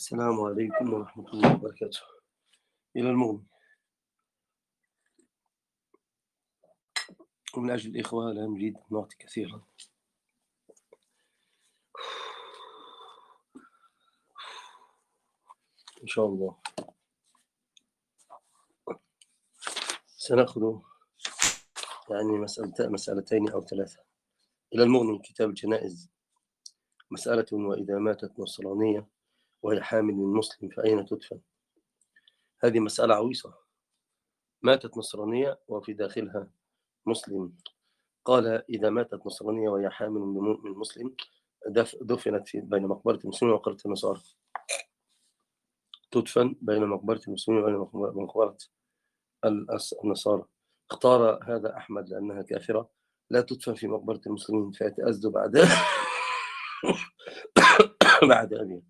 السلام عليكم ورحمة الله وبركاته. إلى المغني. ومن أجل الإخوة لا نريد أن نعطي كثيرا. إن شاء الله سنأخذ مسألتين أو ثلاثة. إلى المغني من كتاب الجنائز. مسألة: وإذا ماتت نصرانية وهي حامل من مسلم فأين تدفن؟ هذه مسألة عويصة. ماتت نصرانية وفي داخلها مسلم. قال: إذا ماتت نصرانية وهي حامل من مسلم دفنت بين مقبرة المسلمين ومقبرة النصارى. تدفن بين مقبرة المسلمين وبين مقبرة النصارى. اختار هذا أحمد لأنها كافرة لا تدفن في مقبرة المسلمين فيتأذى بعد أبيه.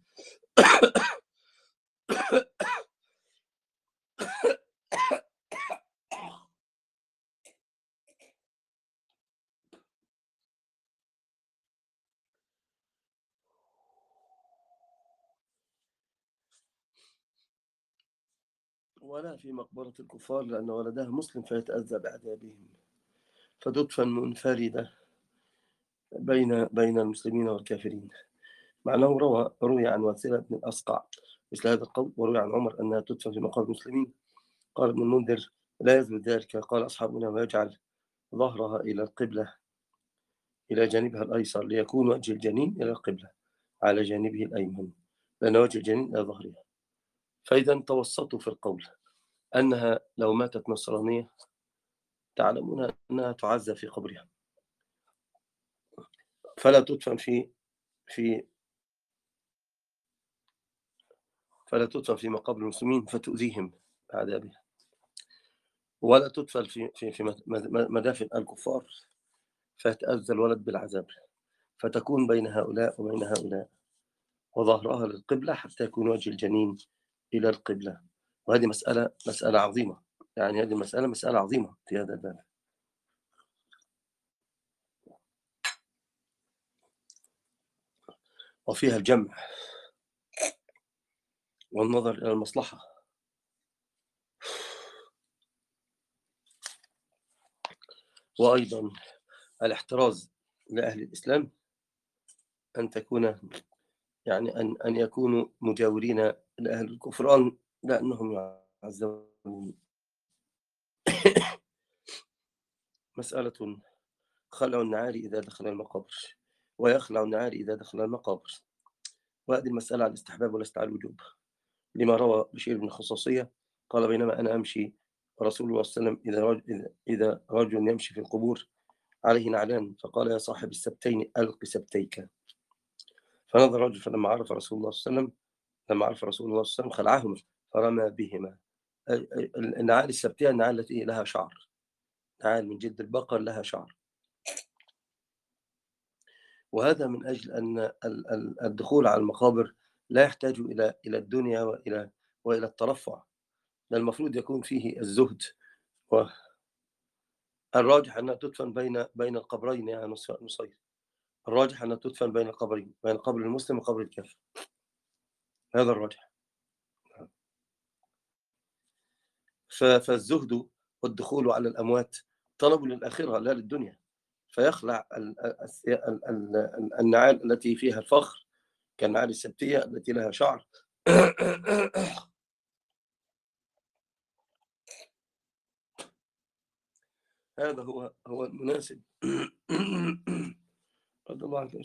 ولا في مقبرة الكفار لأن ولدها مسلم فيتأذى بعذابهم، فتدفن منفردة بين المسلمين والكافرين. مع أنه روي عن واسلة بن الأصقع مثل هذا القول، وروي عن عمر أنها تدفن في مقابر المسلمين. قال ابن المنذر: لا يثبت ذلك. قال أصحابنا: ويجعل ظهرها إلى القبلة إلى جانبها الأيسر ليكون وجه الجنين إلى القبلة على جانبه الأيمن، لأن وجه الجنين إلى ظهرها. فإذا توسطوا في القول أنها لو ماتت نصرانية تعلمون أنها تعزى في قبرها، فلا تدفن في مقابر المسلمين فتؤذيهم بعذابها، ولا تدفن في مدافن الكفار فيتأذى الولد بالعذاب، فتكون بين هؤلاء وبين هؤلاء، وظهرها للقبلة حتى يكون وجه الجنين إلى القبلة. وهذه مسألة عظيمة، يعني هذه مسألة عظيمة في هذا الباب. وفيها الجمع والنظر إلى المصلحة، وأيضا الاحتراز لأهل الإسلام أن تكون أن يكونوا مجاورين لأهل الكفران لأنهم يعذبون. مسألة: خلع النعال إذا دخل المقابر، ويخلع النعال إذا دخل المقابر. وهذه المسألة على الاستحباب وليست على الوجوب، لما روى بشير بن خصاصية قال: بينما أنا أمشي ورسول الله صلى الله عليه وسلم إذا رجل يمشي في القبور عليه نعلان، فقال: يا صاحب السبتين ألق سبتيك. فنظر الرجل فلما عرف رسول الله صلى الله عليه وسلم خلعهما فرمى بهما. النعال السبتية النعال التي لها شعر، نعال من جلد البقر لها شعر. وهذا من أجل أن الدخول على المقابر لا يحتاج إلى الدنيا وإلى الترفع، بل المفروض يكون فيه الزهد. والراجح أنها تدفن بين القبرين يا نصير. الراجح أنها تدفن بين القبرين، بين قبر المسلم وقبر الكافر، هذا الراجح. فالزهد والدخول على الأموات طلب للآخرة لا للدنيا، فيخلع النعال التي فيها الفخر كالنعال السبتية التي لها شعر هذا هو المناسب. رضي الله عنك.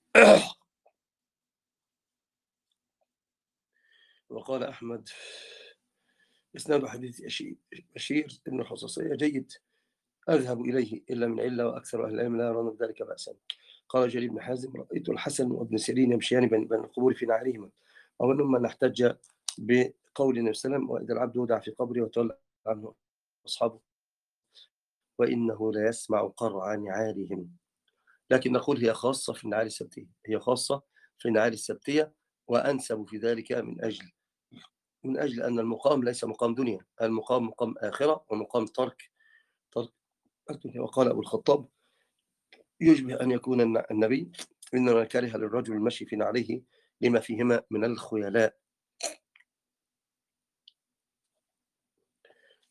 وقال أحمد: إسناد حديث بشير بن الخصاصية جيد، أذهب إليه إلا من علة، وأكثر أهل العلم لا يرون بذلك بأسا. قال جرير بن حازم: رأيت الحسن وابن سيرين يمشيان بين القبور في نعالهما، ومنهم من احتج بقول النبي صلى الله عليه وسلم: وإذا العبد وضع في قبره وتولى عنه أصحابه وإنه لا يسمع قرع نعالهم. لكن نقول هي خاصة في النعال السبتية، هي خاصة في النعال السبتية، وأنسب في ذلك من أجل أن المقام ليس مقام دنيا، المقام مقام آخرة ومقام ترك الدنيا. وقال أبو الخطاب: يشبه أن يكون النبي إنما كره للرجل المشي في نعليه لما فيهما من الخيلاء،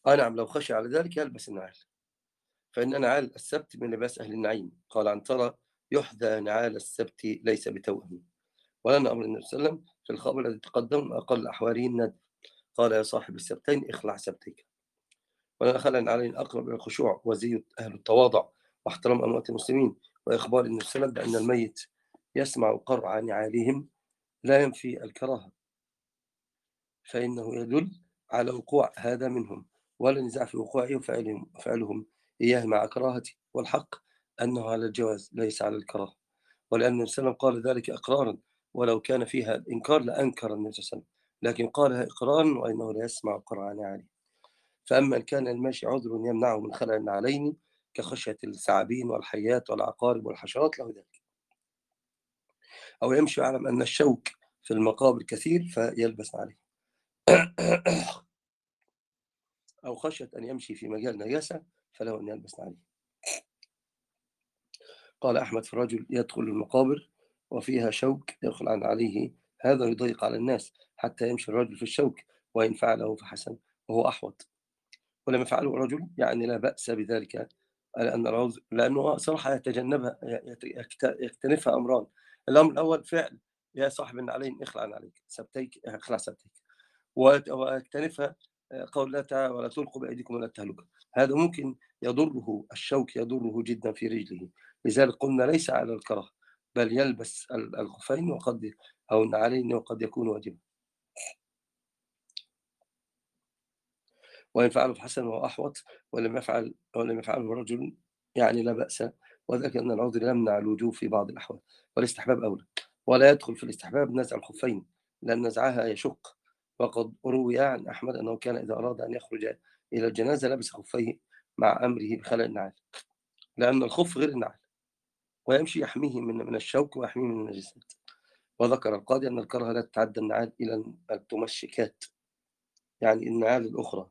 نعم، لو خشي على ذلك يلبس النعال، فإن نعال السبت من لباس أهل النعيم. قال عنترة: يحذى نعال السبت ليس بتوأم. ولنا أمر النبي صلى الله عليه وسلم في الخبر الذي تقدم أقل أحواله الندب. قال: يا صاحب السبتين اخلع سبتيك. ولنا خلع عليه أقرب إلى الخشوع وزي أهل التواضع واحترام أموات المسلمين، وإخبار النبي صلى الله عليه وسلم بأن الميت يسمع قرع نعالهم لا ينفي الكراهة، فإنه يدل على وقوع هذا منهم، ولا نزاع في وقوعه وفعلهم إياه مع كراهته، والحق أنه على الجواز ليس على الكراهة. ولأن النبي صلى الله عليه وسلم قال ذلك إقرارا، ولو كان فيها الإنكار لأنكر النبي صلى الله عليه وسلم، لكن قالها إقرارا وإنه لا يسمع قرع نعاله. فأما إن كان الماشي عذر يمنعه من خلع النعلين كخشية الثعابين والحيات والعقارب والحشرات له ذلك، أو يمشي يعلم أن الشوك في المقابر كثير فيلبس عليه، أو خشية أن يمشي في مجال نجاسة فله أن يلبس عليه. قال أحمد: في الرجل يدخل المقابر وفيها شوك يخلع عليه، هذا يضيق على الناس حتى يمشي الرجل في الشوك، وإن فعله فحسن وهو أحوط. ولم يفعله الرجل يعني لا بأس بذلك، لأنه صراحة يتجنبها، يكتنفها أمران. الأمر الأول فعل: يا صاحب النعلين اخلع عليك سبتيك، اخلع سبتيك. ويكتنفها قول الله تعالى: ولا تلقوا بأيديكم إلى التهلكة. هذا ممكن يضره، الشوك يضره جدا في رجله، لذلك قلنا ليس على الكراهة، بل يلبس الخفين أو النعلين، وقد يكون واجبا. وإن فعله فحسن وهو أحوط، ولم يفعله رجل يعني لا بأس، وذلك أن العذر يمنع الوجوب في بعض الأحوال، والاستحباب أولى. ولا يدخل في الاستحباب نزع الخفين، لأن نزعها يشق. وقد روي عن أحمد أنه كان إذا أراد أن يخرج إلى الجنازة لبس خفيه مع أمره بخلع النعال، لأن الخف غير النعل، ويمشي يحميه من الشوك ويحميه من النجاسات. وذكر القاضي أن الكراهة لا تتعدى النعال إلى التمشكات، يعني النعال الأخرى،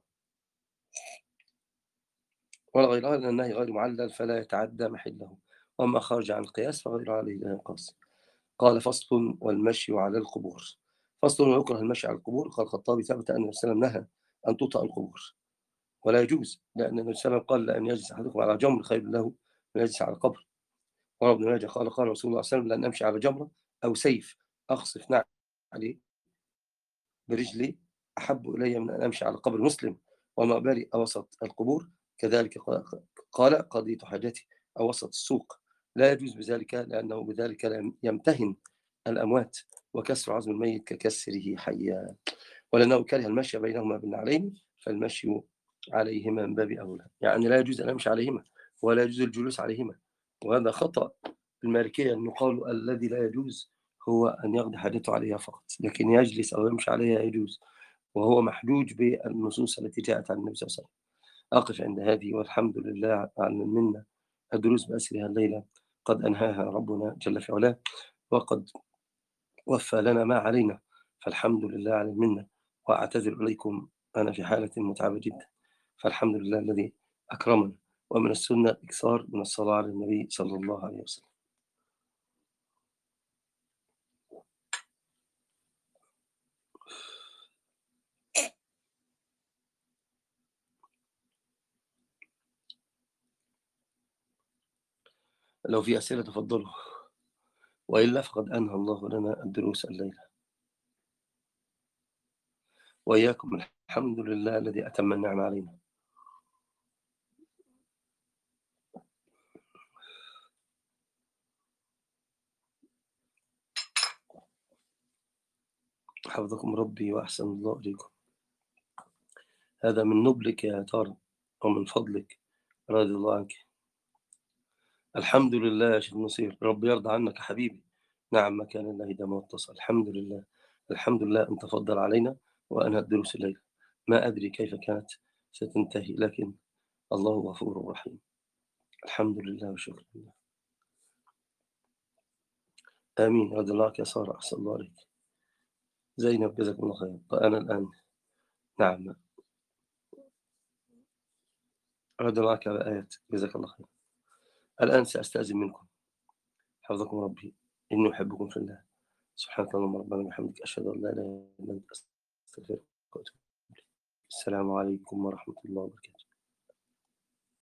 ولا غيرها، لأن النهي غير معلل فلا يتعدى محله، وما خرج عن القياس فغير عليه لا ينقاس. قال: فصل: والمشي على القبور. فصل: ويكره المشي على القبور. قال الخطابي: ثبت أن النبي صلى الله عليه وسلم نهى أن تطأ القبور، ولا يجوز، لأن النبي صلى الله عليه وسلم قال: لأن يجلس أحدكم على جمر خير له من يجلس على قبر. وروى ابن ماجه قال: قال رسول الله صلى الله عليه وسلم: لأن أمشي على جمرة أو سيف أخصف نعلي برجلي أحب إلي من أن أمشي على قبر مسلم، وما بالي أوسط القبور. كذلك قال: قضيت حاجتي أو وسط السوق. لا يجوز بذلك، لأنه بذلك يمتهن الأموات، وكسر عظم الميت ككسره حيا. ولأنه كره المشي بينهما بالنعلين، فالمشي عليهما من باب أولى، يعني لا يجوز أن أمشي عليهما، ولا يجوز الجلوس عليهما. وهذا خطأ المالكية، أن يقال الذي لا يجوز هو أن يقضي حاجته عليها فقط، لكن يجلس أو يمشي عليها يجوز، وهو محجوج بالنصوص التي جاءت عن النبي صلى الله عليه وسلم. أقف عند هذه، والحمد لله على المنة. الدروس بأسرها الليلة قد أنهاها ربنا جل في علاه، وقد وفى لنا ما علينا، فالحمد لله على المنة. وأعتذر إليكم، أنا في حالة متعبة جدا، فالحمد لله الذي أكرمنا. ومن السنة الإكثار من الصلاة على النبي صلى الله عليه وسلم. لو في أسئلة تفضلوا، وإلا فقد أنهى الله لنا الدروس الليلة وإياكم. الحمد لله الذي أتم النعمة علينا. حفظكم ربي وأحسن الله إليكم. هذا من نبلك يا ترى، ومن فضلك، رضي الله عنك. الحمد لله يا شيخ نصير، ربي يرضى عنك يا حبيبي. نعم، ما كان الله دام واتصل. الحمد لله، الحمد لله أن تفضل علينا وأنهى الدروس الليلة. ما أدري كيف كانت ستنتهي، لكن الله غفور رحيم. الحمد لله وشكرا لله. آمين. رضي الله عنك يا سارة، أحسن الله عليك. زينب جزاكم الله خير. وأنا الآن، نعم، رضي الله عنك على آيات، جزاك الله خير. الآن سأستأذن منكم، حفظكم ربي، إني أحبكم في الله. سبحانك اللهم ربنا وبحمدك، أشهد أن لا إله إلا أنت، أستغفرك وأتوب السلام عليكم ورحمة الله وبركاته.